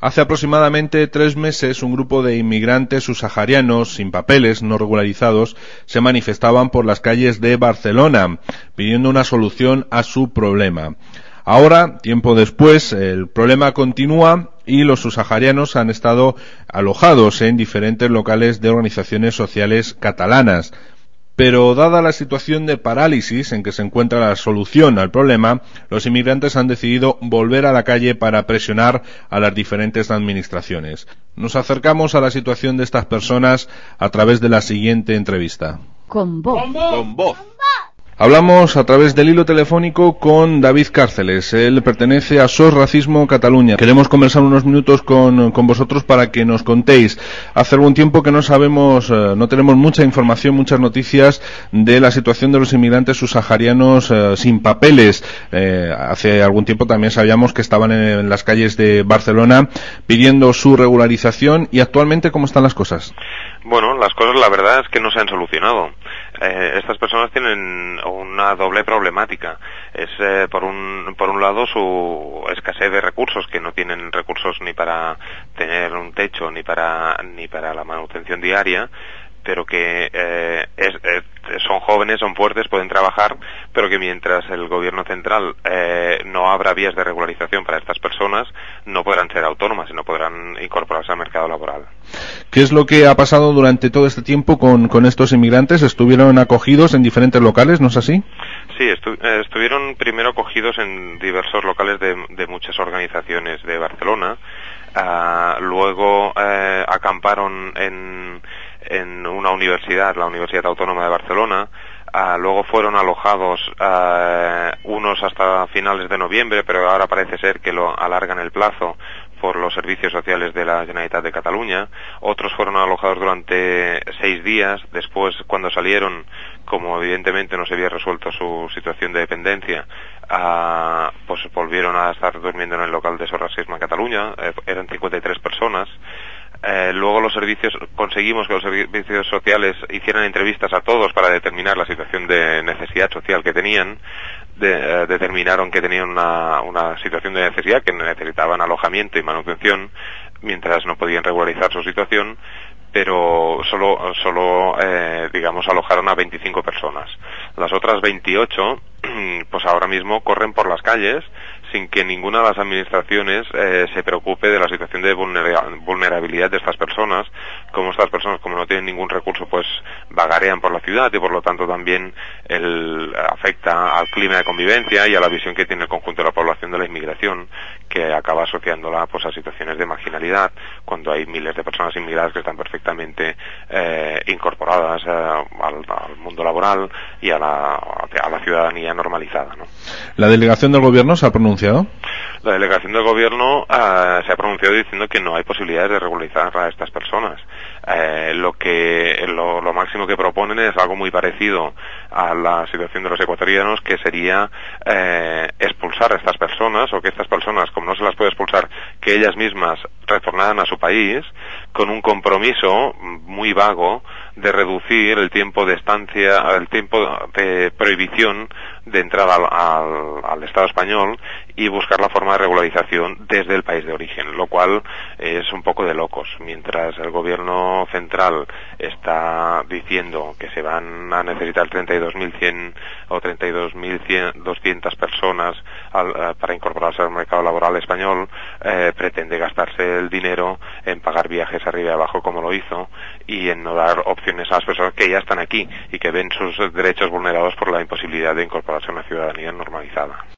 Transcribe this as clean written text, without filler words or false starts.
Hace aproximadamente 3 meses, un grupo de inmigrantes subsaharianos sin papeles, no regularizados, se manifestaban por las calles de Barcelona, pidiendo una solución a su problema. Ahora, tiempo después, el problema continúa y los subsaharianos han estado alojados en diferentes locales de organizaciones sociales catalanas. Pero dada la situación de parálisis en que se encuentra la solución al problema, los inmigrantes han decidido volver a la calle para presionar a las diferentes administraciones. Nos acercamos a la situación de estas personas a través de la siguiente entrevista. Con voz. Con voz. Hablamos a través del hilo telefónico con David Cárceles. Él pertenece a SOS Racismo Cataluña. Queremos conversar unos minutos con vosotros para que nos contéis. Hace algún tiempo que no sabemos, no tenemos mucha información, muchas noticias de la situación de los inmigrantes subsaharianos sin papeles. Hace algún tiempo también sabíamos que estaban en las calles de Barcelona pidiendo su regularización. ¿Y actualmente cómo están las cosas? Bueno, las cosas la verdad es que no se han solucionado. Estas personas tienen una doble problemática. Es por un lado su escasez de recursos, que no tienen recursos ni para tener un techo ni para la manutención diaria, pero que son jóvenes, son fuertes, pueden trabajar, pero que mientras el gobierno central no abra vías de regularización para estas personas, no podrán ser autónomas y no podrán incorporarse al mercado laboral. ¿Qué es lo que ha pasado durante todo este tiempo con estos inmigrantes? ¿Estuvieron acogidos en diferentes locales, no es así? Sí, estuvieron primero acogidos en diversos locales de muchas organizaciones de Barcelona, luego acamparon en una universidad, la Universidad Autónoma de Barcelona, luego fueron alojados unos hasta finales de noviembre, pero ahora parece ser que lo alargan el plazo por los servicios sociales de la Generalitat de Cataluña. Otros fueron alojados durante 6 días. Después, cuando salieron, como evidentemente no se había resuelto su situación de dependencia, pues volvieron a estar durmiendo en el local de SOS Racismo Cataluña. Eran 53 personas. Luego conseguimos que los servicios sociales hicieran entrevistas a todos para determinar la situación de necesidad social que tenían. Determinaron que tenían una situación de necesidad, que necesitaban alojamiento y manutención, mientras no podían regularizar su situación, pero solo alojaron a 25 personas. Las otras 28, pues ahora mismo corren por las calles sin que ninguna de las administraciones se preocupe de la situación de vulnerabilidad de estas personas. Como estas personas, como no tienen ningún recurso, pues vagarean por la ciudad y por lo tanto también afecta al clima de convivencia y a la visión que tiene el conjunto de la población de la inmigración, que acaba asociándola pues a situaciones de marginalidad, cuando hay miles de personas inmigradas que están perfectamente incorporadas al mundo laboral y a la ciudadanía normalizada, ¿no? ¿La delegación del gobierno se ha pronunciado? La delegación del gobierno se ha pronunciado diciendo que no hay posibilidades de regularizar a estas personas. Lo máximo que proponen es algo muy parecido a la situación de los ecuatorianos, que sería expulsar a estas personas, o que estas personas, como no se las puede expulsar, que ellas mismas retornaran a su país, con un compromiso muy vago de reducir el tiempo de estancia, el tiempo de prohibición de entrada al Estado español, y buscar la forma de regularización desde el país de origen, lo cual es un poco de locos. Mientras el gobierno central está diciendo que se van a necesitar 32.100 o 32.200 personas para incorporarse al mercado laboral español, pretende gastarse el dinero en pagar viajes arriba y abajo, como lo hizo, y en no dar opciones a las personas que ya están aquí y que ven sus derechos vulnerados por la imposibilidad de incorporarse a una ciudadanía normalizada.